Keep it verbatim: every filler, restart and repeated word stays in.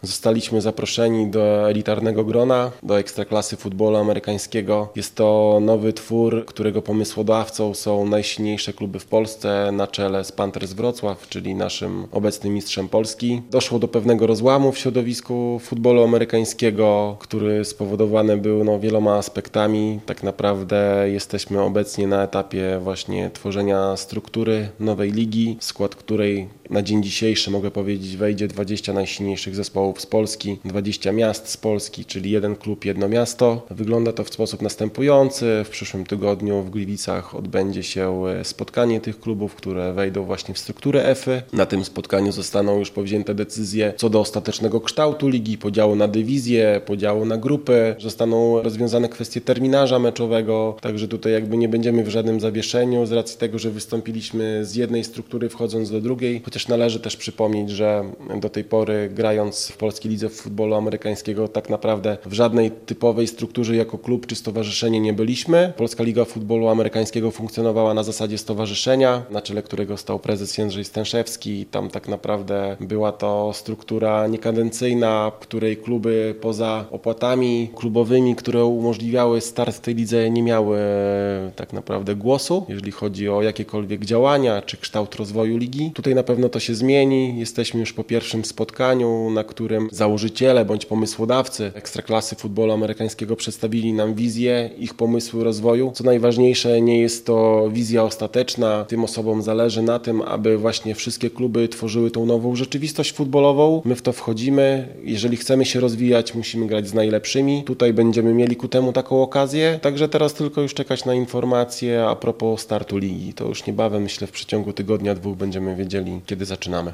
Zostaliśmy zaproszeni do elitarnego grona, do Ekstraklasy futbolu amerykańskiego. Jest to nowy twór, którego pomysłodawcą są najsilniejsze kluby w Polsce, na czele z Panthers Wrocław, czyli naszym obecnym mistrzem Polski. Doszło do pewnego rozłamu w środowisku futbolu amerykańskiego, który spowodowany był no, wieloma aspektami. Tak naprawdę jesteśmy obecnie na etapie właśnie tworzenia struktury nowej ligi, w skład której na dzień dzisiejszy, mogę powiedzieć, wejdzie dwadzieścia najsilniejszych zespołów z Polski, dwadzieścia miast z Polski, czyli jeden klub, jedno miasto. Wygląda to w sposób następujący. W przyszłym tygodniu w Gliwicach odbędzie się spotkanie tych klubów, które wejdą właśnie w strukturę F Y. Na tym spotkaniu zostaną już powzięte decyzje co do ostatecznego kształtu ligi, podziału na dywizje, podziału na grupy. Zostaną rozwiązane kwestie terminarza meczowego, także tutaj jakby nie będziemy w żadnym zawieszeniu z racji tego, że wystąpiliśmy z jednej struktury wchodząc do drugiej. Chociaż należy też przypomnieć, że do tej pory grając w polskiej lidze futbolu amerykańskiego tak naprawdę w żadnej typowej strukturze jako klub czy stowarzyszenie nie byliśmy. Polska Liga Futbolu Amerykańskiego funkcjonowała na zasadzie stowarzyszenia, na czele którego stał prezes Jędrzej Stęszewski. Tam tak naprawdę była to struktura niekadencyjna, w której kluby poza opłatami klubowymi, które umożliwiały start w tej lidze, nie miały tak naprawdę głosu, jeżeli chodzi o jakiekolwiek działania czy kształt rozwoju ligi. Tutaj na pewno to się zmieni. Jesteśmy już po pierwszym spotkaniu, na którym założyciele bądź pomysłodawcy Ekstraklasy futbolu amerykańskiego przedstawili nam wizję, ich pomysły rozwoju. Co najważniejsze, nie jest to wizja ostateczna. Tym osobom zależy na tym, aby właśnie wszystkie kluby tworzyły tą nową rzeczywistość futbolową. My w to wchodzimy. Jeżeli chcemy się rozwijać, musimy grać z najlepszymi. Tutaj będziemy mieli ku temu taką okazję. Także teraz tylko już czekać na informacje a propos startu ligi. To już niebawem, myślę, w przeciągu tygodnia, dwóch będziemy wiedzieli, kiedy zaczynamy.